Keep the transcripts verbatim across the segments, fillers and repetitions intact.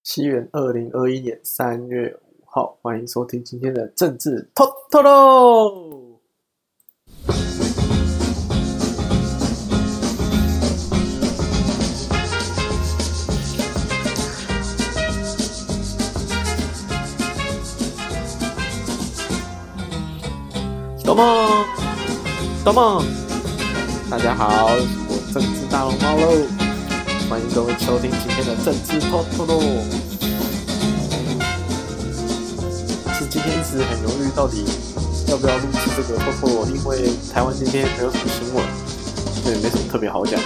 西元二零二一年三月五号，欢迎收听今天的政治透透喽。懂吗？懂吗？大家好，我政治大龙猫喽，欢迎各位收听今天的政治透透喽。是今天一直很犹豫，到底要不要录制这个透透，因为台湾今天没有什么新闻，所以没什么特别好讲。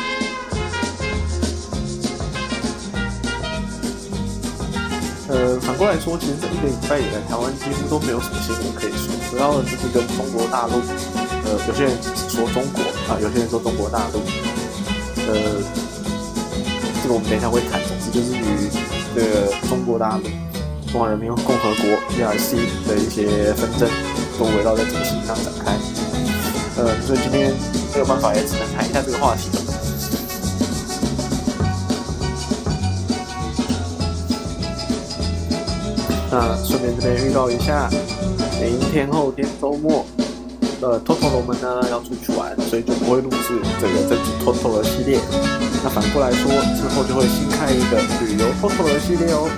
呃，反过来说，其实这一个礼拜以来，台湾几乎都没有什么新闻可以说，主要的就是跟中国大陆，呃，有些人只说中国啊，有些人说中国大陆，呃，这个我们等一下会谈。总之就是与这个中国大陆、中华人民共和国 （D R C） 的一些纷争，都围绕在这个事情上展开。呃，所以今天没有办法，也只能谈一下这个话题了。那顺便这边预告一下，明天后天周末，呃，Totoro 们呢要出去玩，所以就不会录制这个政治 Totoro 的系列。那反过来说，之后就会新开一个旅游 Totoro 的系列哦。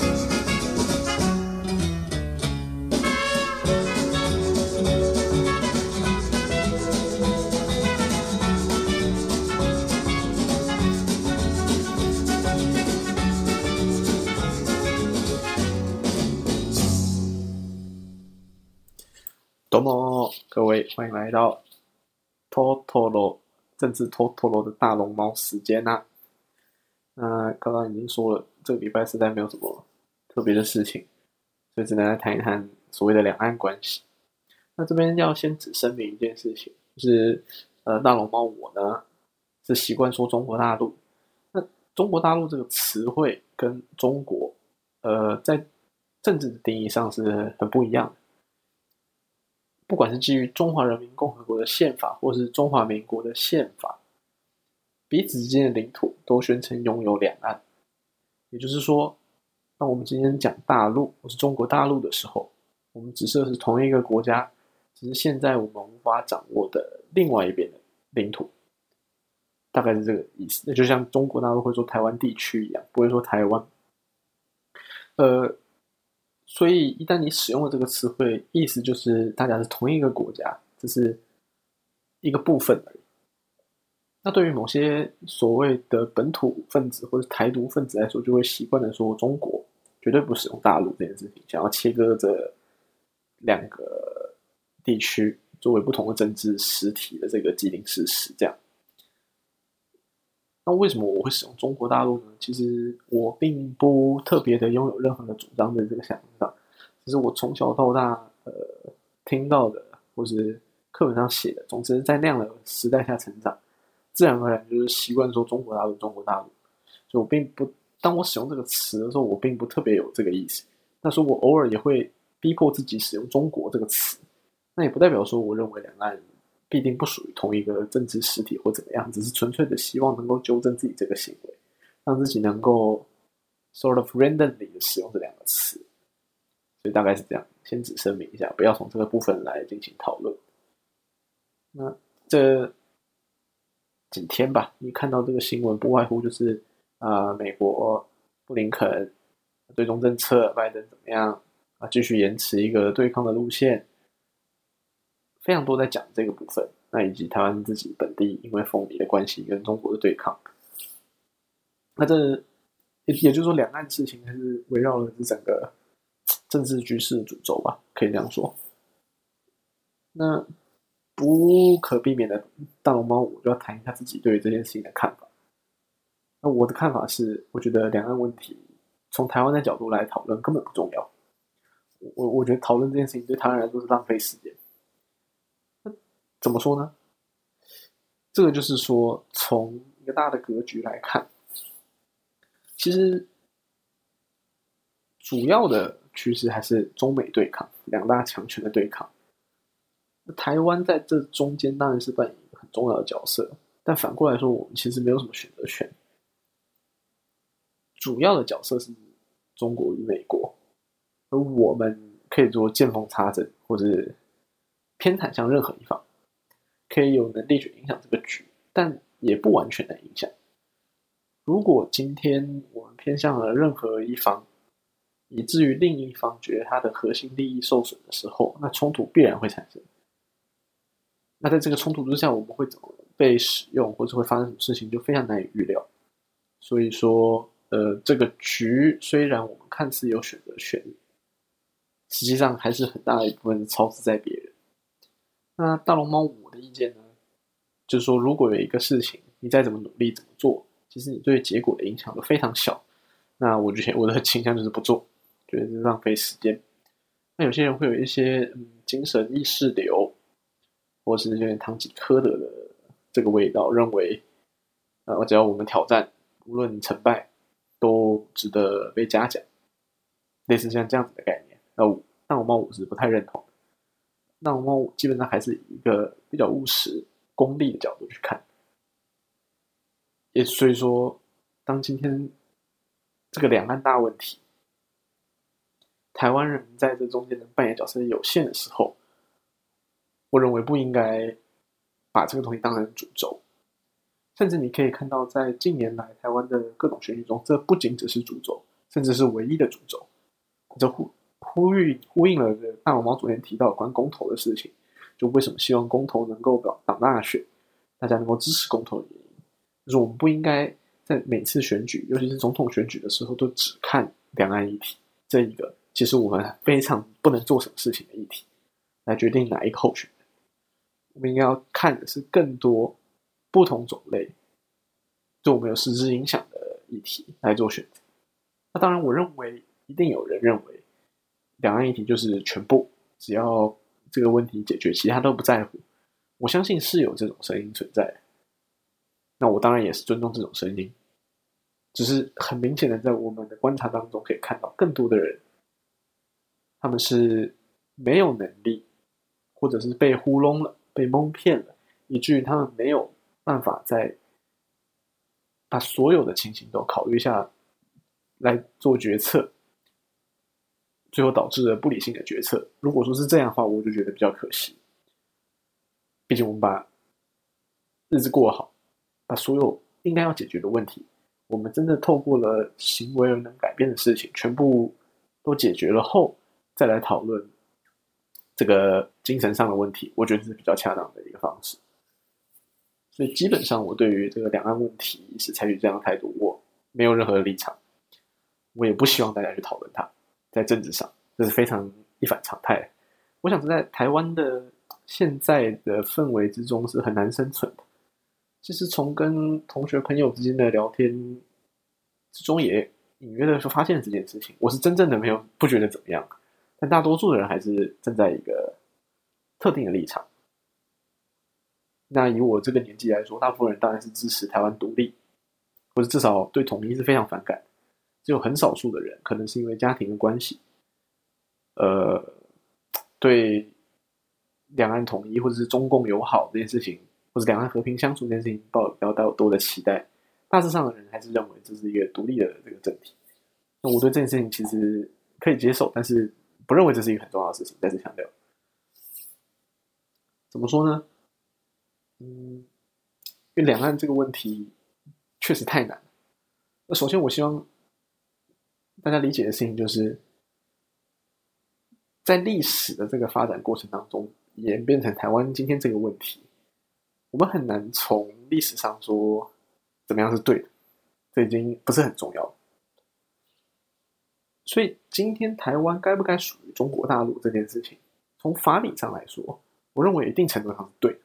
どうも，各位欢迎来到 Totoro 政治 Totoro 的大龙猫时间啊。那刚刚已经说了，这个礼拜实在没有什么特别的事情，所以只能来谈一谈所谓的两岸关系。那这边要先只声明一件事情，就是呃，大龙猫我呢是习惯说中国大陆。那中国大陆这个词汇跟中国，呃，在政治的定义上是很不一样的。不管是基于中华人民共和国的宪法，或是中华民国的宪法，彼此之间的领土都宣称拥有两岸。也就是说，当我们今天讲大陆或是中国大陆的时候，我们指涉是同一个国家，只是现在我们无法掌握的另外一边的领土，大概是这个意思。那就像中国大陆会说台湾地区一样，不会说台湾。呃。所以一旦你使用了这个词汇，意思就是大家是同一个国家，这是一个部分而已。那对于某些所谓的本土分子或者台独分子来说，就会习惯的说中国，绝对不使用大陆这件事情，想要切割这两个地区作为不同的政治实体的这个既定事实。这样，那为什么我会使用中国大陆呢？其实我并不特别的拥有任何的主张的这个想法，只是我从小到大呃听到的，或是课本上写的，总之在那样的时代下成长，自然而然就是习惯说中国大陆、中国大陆。所以我并不，当我使用这个词的时候，我并不特别有这个意思。但是我偶尔也会逼迫自己使用中国这个词，那也不代表说我认为两岸必定不属于同一个政治实体或怎么样，只是纯粹的希望能够纠正自己这个行为，让自己能够 sort of randomly 的使用这两个词。所以大概是这样，先只声明一下，不要从这个部分来进行讨论。那这几天吧，你看到这个新闻，不外乎就是啊、呃，美国布林肯对中政策，拜登怎么样啊，继续延迟一个对抗的路线。非常多在讲这个部分，那以及台湾自己本地因为凤梨的关系跟中国的对抗，那这 也, 也就是说，两岸事情还是围绕了这整个政治局势的主轴吧，可以这样说。那不可避免的，大龙猫我就要谈一下自己对于这件事情的看法。那我的看法是，我觉得两岸问题从台湾的角度来讨论根本不重要。我我觉得讨论这件事情对台湾来说是浪费时间。怎么说呢？这个就是说，从一个大的格局来看，其实主要的趋势还是中美对抗，两大强权的对抗。台湾在这中间当然是扮演一个很重要的角色，但反过来说，我们其实没有什么选择权。主要的角色是中国与美国，而我们可以做见缝插针，或者偏袒向任何一方，可以有能力去影响这个局，但也不完全的影响。如果今天我们偏向了任何一方，以至于另一方觉得他的核心利益受损的时候，那冲突必然会产生。那在这个冲突之下，我们会怎么被使用，或者会发生什么事情，就非常难以预料。所以说，呃，这个局虽然我们看似有选择权，实际上还是很大的一部分是操之在别人。那大龙猫我的意见呢，就是说，如果有一个事情，你再怎么努力怎么做，其实你对结果的影响都非常小。那我觉得我的倾向就是不做，觉得是浪费时间。那有些人会有一些嗯精神意识流，或是有点堂吉诃德的这个味道，认为呃只要我们挑战，无论成败，都值得被嘉奖，类似像这样子的概念。那我那我猫我是不太认同的。那我猫基本上还是以一个比较务实、功利的角度去看。也所以说，当今天这个两岸大问题，台湾人在这中间的扮演角色有限的时候，我认为不应该把这个东西当成主轴。甚至你可以看到，在近年来台湾的各种选举中，这不仅只是主轴，甚至是唯一的主轴。这呼呼吁呼应了大龙猫昨天提到有关公投的事情，就为什么希望公投能够党大选，大家能够支持公投的原因，就是我们不应该在每次选举，尤其是总统选举的时候，都只看两岸议题这一个其实我们非常不能做什么事情的议题来决定哪一个候选人。我们应该要看的是更多不同种类对我们有实质影响的议题来做选择。那当然我认为一定有人认为两岸议题就是全部，只要这个问题解决，其他都不在乎。我相信是有这种声音存在，那我当然也是尊重这种声音，只是很明显的在我们的观察当中可以看到更多的人，他们是没有能力，或者是被糊弄了，被蒙骗了，以至于他们没有办法再把所有的情形都考虑下来做决策，最后导致了不理性的决策。如果说是这样的话，我就觉得比较可惜。毕竟我们把日子过好，把所有应该要解决的问题，我们真的透过了行为而能改变的事情，全部都解决了后，再来讨论这个精神上的问题，我觉得是比较恰当的一个方式。所以基本上我对于这个两岸问题是采取这样的态度，我没有任何的立场，我也不希望大家去讨论它。在政治上，这是非常一反常态。我想在台湾的现在的氛围之中是很难生存的。其实从跟同学朋友之间的聊天之中，也隐约的发现这件事情。我是真正的没有不觉得怎么样，但大多数的人还是站在一个特定的立场。那以我这个年纪来说，大部分人当然是支持台湾独立，或者至少对统一是非常反感。只有很少数的人，可能是因为家庭的关系，呃，对两岸统一或者是中共友好这件事情，或者两岸和平相处这件事情抱有比较多的期待。大致上的人还是认为这是一个独立的这个政体。那我对这件事情其实可以接受，但是不认为这是一个很重要的事情。再次强调，怎么说呢？嗯，因为两岸这个问题确实太难了。那首先，我希望大家理解的事情就是，在历史的这个发展过程当中，演变成台湾今天这个问题，我们很难从历史上说怎么样是对的，这已经不是很重要了。所以今天台湾该不该属于中国大陆这件事情，从法理上来说，我认为一定程度上是对的。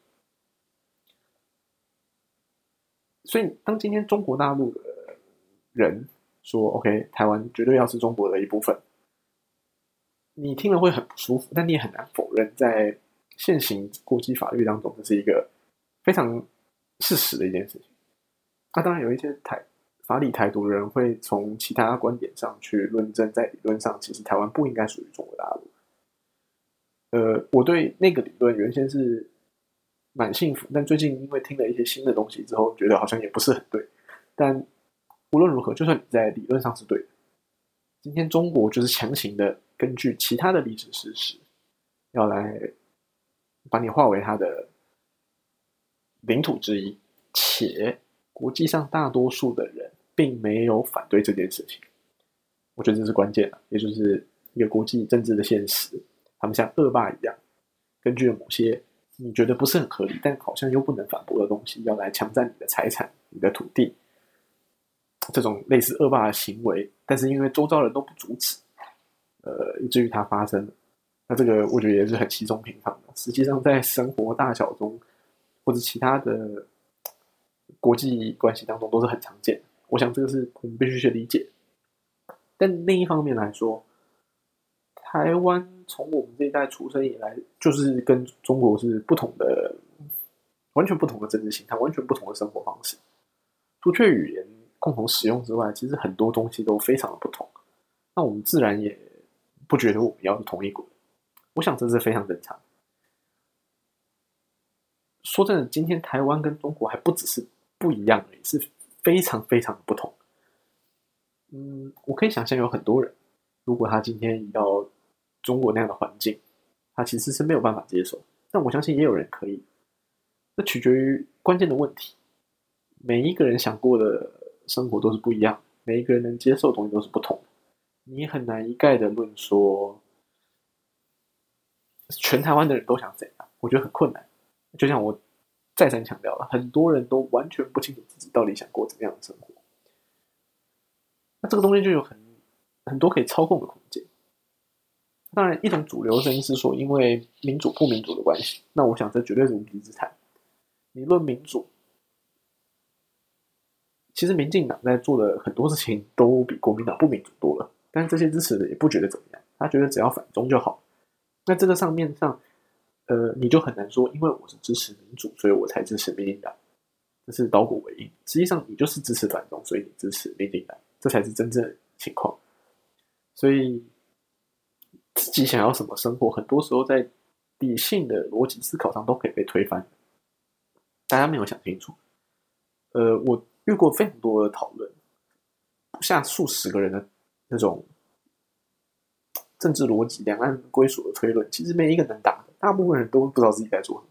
所以当今天中国大陆的人说 OK 台湾绝对要是中国的一部分，你听了会很不舒服，但你也很难否认在现行国际法律当中这是一个非常事实的一件事情。那、啊、当然有一些台法理台独的人会从其他观点上去论证，在理论上其实台湾不应该属于中国大陆。呃，我对那个理论原先是蛮幸福，但最近因为听了一些新的东西之后，觉得好像也不是很对。但无论如何，就算你在理论上是对的， 今天中国就是强行的根据其他的历史事实，要来把你划为它的领土之一，且国际上大多数的人并没有反对这件事情。我觉得这是关键，也就是一个国际政治的现实。他们像恶霸一样，根据某些你觉得不是很合理，但好像又不能反驳的东西，要来强占你的财产、你的土地。这种类似恶霸的行为，但是因为周遭人都不阻止，呃，以至于它发生了。那这个我觉得也是很稀松平常的。实际上，在生活大小中，或者其他的国际关系当中，都是很常见的。我想这个是我们必须去理解。但另一方面来说，台湾从我们这一代出生以来，就是跟中国是不同的、完全不同的政治形态，完全不同的生活方式。除却语言共同使用之外，其实很多东西都非常的不同。那我们自然也不觉得我们要是同一国，我想这是非常正常。说真的，今天台湾跟中国还不只是不一样而已，是非常非常的不同。嗯，我可以想象有很多人，如果他今天移到中国那样的环境，他其实是没有办法接受。但我相信也有人可以，这取决于关键的问题。每一个人想过的生活都是不一样，每一个人能接受的东西都是不同的。你很难一概的论说，全台湾的人都想怎样，我觉得很困难。就像我再三强调了，很多人都完全不清楚自己到底想过怎么样的生活。那这个东西就有很很多可以操控的空间。当然，一种主流声音是说，因为民主不民主的关系，那我想这绝对是无稽之谈。你论民主，其实民进党在做的很多事情都比国民党不民主多了，但是这些支持的也不觉得怎么样，他觉得只要反中就好。那这个上面上，呃，你就很难说，因为我是支持民主，所以我才支持民进党，这是倒果为因。实际上，你就是支持反中，所以你支持民进党，这才是真正的情况。所以，自己想要什么生活，很多时候在理性的逻辑思考上都可以被推翻。大家没有想清楚。呃，我遇过非常多的讨论，不下数十个人的那种政治逻辑、两岸归属的推论，其实没一个能打的，大部分人都不知道自己在做什么。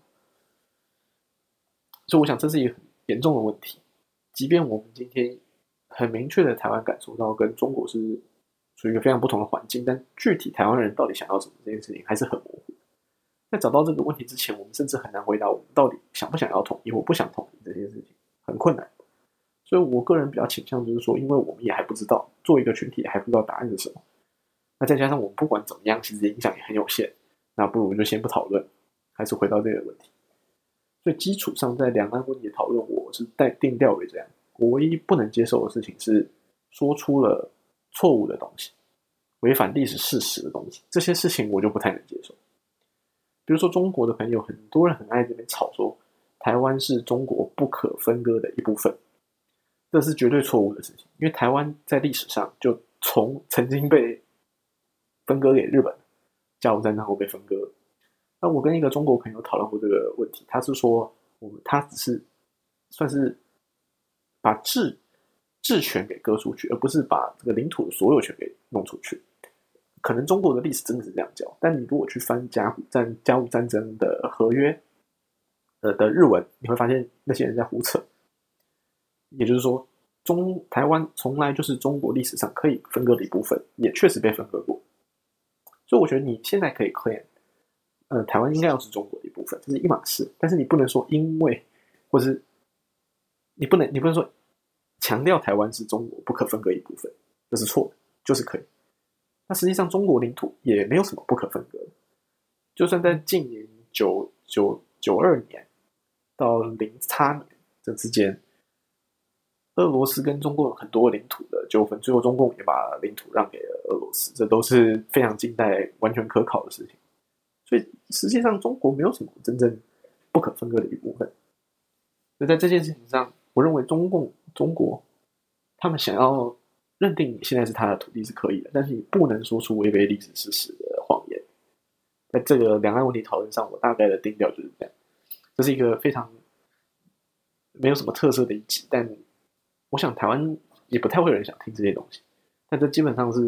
所以我想这是一个很严重的问题。即便我们今天很明确的台湾感受到跟中国是属于一个非常不同的环境，但具体台湾人到底想要什么这件事情还是很模糊。在找到这个问题之前，我们甚至很难回答我们到底想不想要统一或不想统一这件事情，很困难。所以我个人比较倾向就是说，因为我们也还不知道，做一个群体还不知道答案是什么，那再加上我们不管怎么样，其实影响也很有限，那不如就先不讨论，还是回到这个问题。所以基础上，在两岸问题的讨论，我是带定调为这样。我唯一不能接受的事情是说出了错误的东西，违反历史事实的东西，这些事情我就不太能接受。比如说中国的朋友，很多人很爱这边吵说台湾是中国不可分割的一部分，这是绝对错误的事情。因为台湾在历史上就从曾经被分割给日本，甲午战争后被分割。那我跟一个中国朋友讨论过这个问题，他是说我们他只是算是把治治权给割出去，而不是把这个领土的所有权给弄出去。可能中国的历史真的是这样教，但你如果去翻甲午战甲午战争的合约呃的日文，你会发现那些人在胡扯。也就是说，中台湾从来就是中国历史上可以分割的一部分，也确实被分割过。所以我觉得你现在可以 claim， 呃，台湾应该要是中国的一部分，这是一码事。但是你不能说因为，或是你不能你不能说强调台湾是中国不可分割一部分，这是错的，就是可以。那实际上，中国领土也没有什么不可分割的。就算在近年九九九二年到零叉年这之间，俄罗斯跟中共有很多领土的纠纷，最后中共也把领土让给了俄罗斯，这都是非常近代完全可考的事情。所以实际上，中国没有什么真正不可分割的一部分。所以在这件事情上，我认为中共中国他们想要认定你现在是他的土地是可以的，但是你不能说出违背历史事实的谎言。在这个两岸问题讨论上，我大概的定调就是这样。这是一个非常没有什么特色的一集，但我想台湾也不太会有人想听这些东西。但这基本上是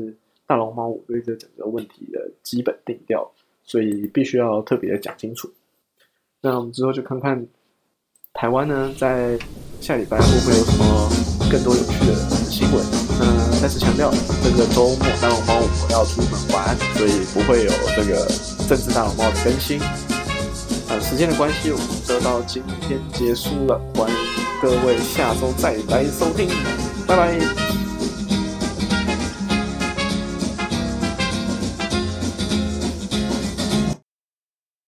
大龙猫我对这整个问题的基本定调，所以必须要特别的讲清楚。那我们之后就看看台湾呢，在下礼拜会不会有什么更多有趣的新闻？那再次强调，这个周末大龙猫我要出门玩，所以不会有这个政治大龙猫的更新。呃，时间的关系，我们就到今天结束了，欢迎各位下周再来收听，拜拜。